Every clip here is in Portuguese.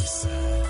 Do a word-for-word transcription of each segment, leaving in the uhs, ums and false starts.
Justiça.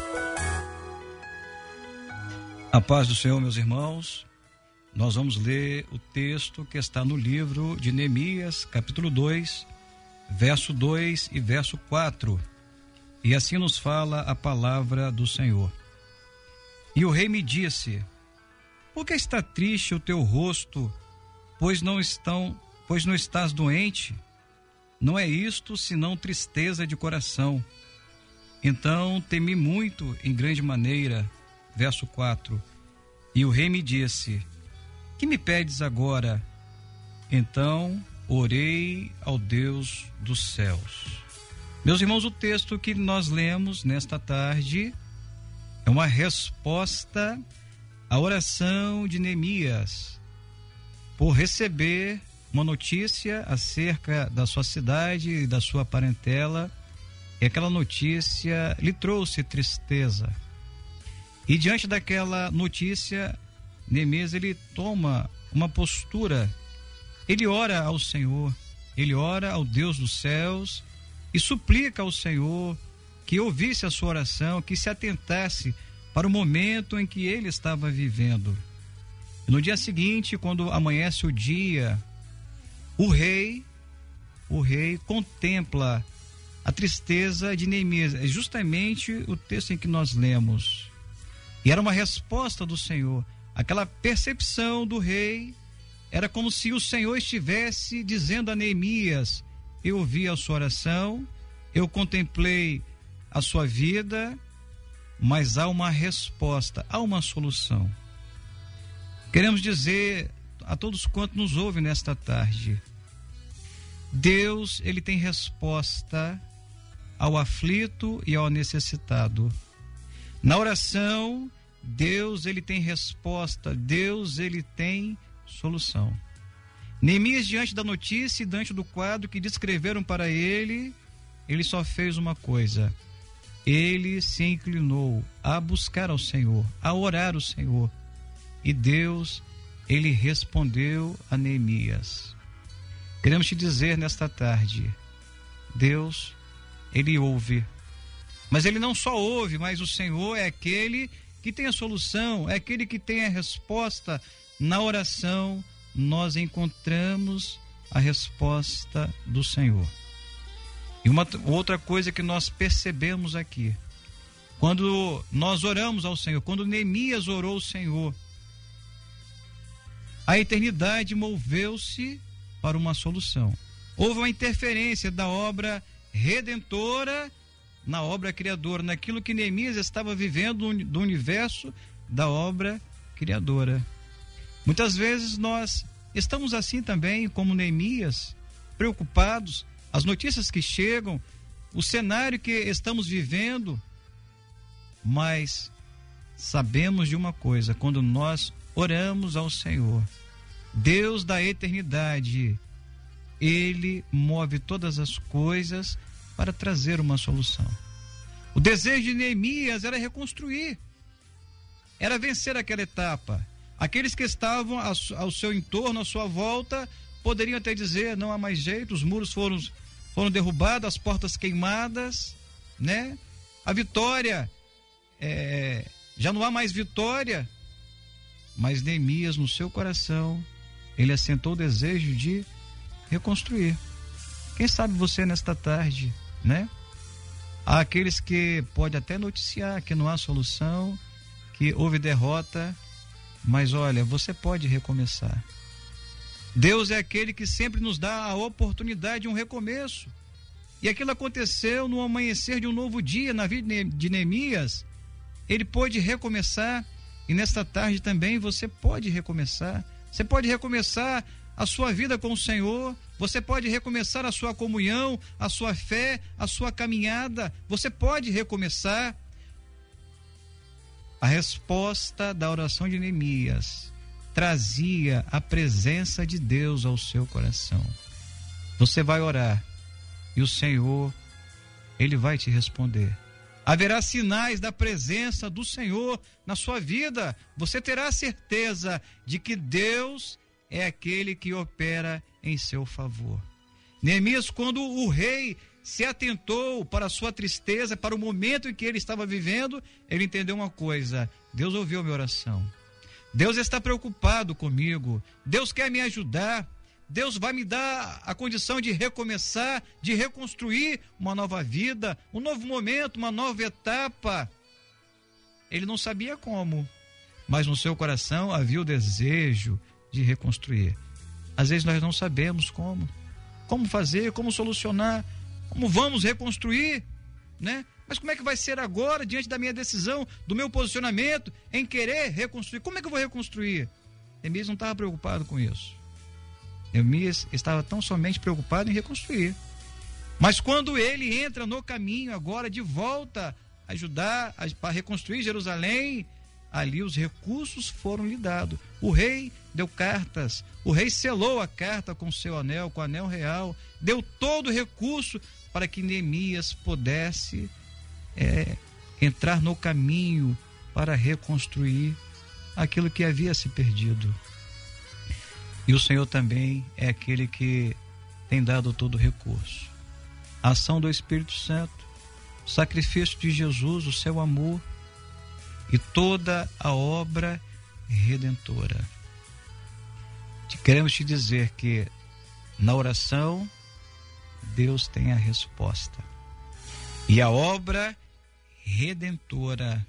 A paz do Senhor, meus irmãos. Nós vamos ler o texto que está no livro de Neemias, capítulo dois, verso dois e verso quatro. E assim nos fala a palavra do Senhor. E o rei me disse: por que está triste o teu rosto, pois não estão, pois não estás doente? Não é isto senão tristeza de coração. Então temi muito em grande maneira. Verso quatro. E o rei me disse: que me pedes agora? Então orei ao Deus dos céus. Meus irmãos, o texto que nós lemos nesta tarde é uma resposta à oração de Neemias por receber uma notícia acerca da sua cidade e da sua parentela, e aquela notícia lhe trouxe tristeza. E diante daquela notícia, Neemias ele toma uma postura, ele ora ao Senhor, ele ora ao Deus dos céus e suplica ao Senhor que ouvisse a sua oração, que se atentasse para o momento em que ele estava vivendo. E no dia seguinte, quando amanhece o dia, o rei, o rei contempla a tristeza de Neemias. É justamente o texto em que nós lemos. E era uma resposta do Senhor. Aquela percepção do rei era como se o Senhor estivesse dizendo a Neemias: eu ouvi a sua oração, eu contemplei a sua vida, mas há uma resposta, há uma solução. Queremos dizer a todos quantos nos ouvem nesta tarde: Deus, ele tem resposta ao aflito e ao necessitado. Na oração, Deus, ele tem resposta, Deus, ele tem solução. Neemias, diante da notícia e diante do quadro que descreveram para ele, ele só fez uma coisa: ele se inclinou a buscar ao Senhor, a orar ao Senhor. E Deus, ele respondeu a Neemias. Queremos te dizer nesta tarde: Deus, ele ouve. Mas ele não só ouve, mas o Senhor é aquele que tem a solução, é aquele que tem a resposta. Na oração, nós encontramos a resposta do Senhor. E uma outra coisa que nós percebemos aqui, quando nós oramos ao Senhor, quando Neemias orou ao Senhor, a eternidade moveu-se para uma solução. Houve uma interferência da obra redentora na obra criadora, naquilo que Neemias estava vivendo do universo da obra criadora. Muitas vezes nós estamos assim também, como Neemias, preocupados, as notícias que chegam, o cenário que estamos vivendo, mas sabemos de uma coisa: quando nós oramos ao Senhor, Deus da eternidade, ele move todas as coisas para trazer uma solução. O desejo de Neemias era reconstruir, era vencer aquela etapa. Aqueles que estavam ao seu entorno, à sua volta, poderiam até dizer: não há mais jeito, os muros foram, foram derrubados, as portas queimadas, né? A vitória, é, já não há mais vitória. Mas Neemias, no seu coração, ele assentou o desejo de reconstruir. Quem sabe você nesta tarde, né? Há aqueles que podem até noticiar que não há solução, que houve derrota, mas olha, você pode recomeçar. Deus é aquele que sempre nos dá a oportunidade de um recomeço. E aquilo aconteceu no amanhecer de um novo dia na vida de Neemias. Ele pôde recomeçar, e nesta tarde também você pode recomeçar. Você pode recomeçar a sua vida com o Senhor, você pode recomeçar a sua comunhão, a sua fé, a sua caminhada, você pode recomeçar. A resposta da oração de Neemias trazia a presença de Deus ao seu coração. Você vai orar e o Senhor, ele vai te responder. Haverá sinais da presença do Senhor na sua vida. Você terá certeza de que Deus é aquele que opera em seu favor. Neemias, quando o rei se atentou para a sua tristeza, para o momento em que ele estava vivendo, ele entendeu uma coisa: Deus ouviu a minha oração. Deus está preocupado comigo. Deus quer me ajudar. Deus vai me dar a condição de recomeçar, de reconstruir uma nova vida, um novo momento, uma nova etapa. Ele não sabia como, mas no seu coração havia o desejo de reconstruir. Às vezes nós não sabemos como, como fazer, como solucionar, como vamos reconstruir, né? Mas como é que vai ser agora, diante da minha decisão, do meu posicionamento em querer reconstruir? Como é que eu vou reconstruir? Neemias não estava preocupado com isso. Neemias estava tão somente preocupado em reconstruir. Mas quando ele entra no caminho agora de volta a ajudar a, para reconstruir Jerusalém, ali os recursos foram lhe dados. O rei deu cartas, o rei selou a carta com seu anel, com o anel real, deu todo o recurso para que Neemias pudesse é, entrar no caminho para reconstruir aquilo que havia se perdido. E o Senhor também é aquele que tem dado todo o recurso. A ação do Espírito Santo, o sacrifício de Jesus, o seu amor e toda a obra redentora. Queremos te dizer que na oração Deus tem a resposta. E a obra redentora,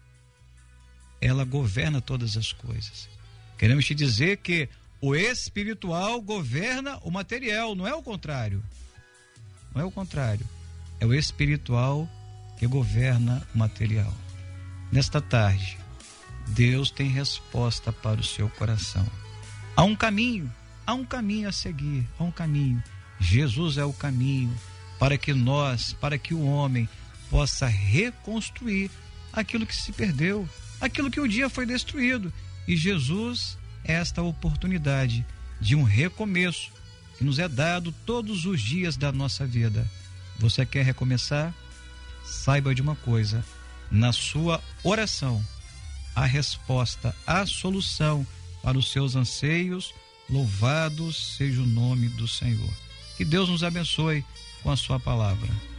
ela governa todas as coisas. Queremos te dizer que o espiritual governa o material, não é o contrário. Não é o contrário. É o espiritual que governa o material. Nesta tarde, Deus tem resposta para o seu coração. Há um caminho, há um caminho a seguir, há um caminho. Jesus é o caminho para que nós, para que o homem possa reconstruir aquilo que se perdeu, aquilo que um dia foi destruído. E Jesus é esta oportunidade de um recomeço que nos é dado todos os dias da nossa vida. Você quer recomeçar? Saiba de uma coisa: na sua oração, a resposta, a solução para os seus anseios. Louvado seja o nome do Senhor. Que Deus nos abençoe com a sua palavra.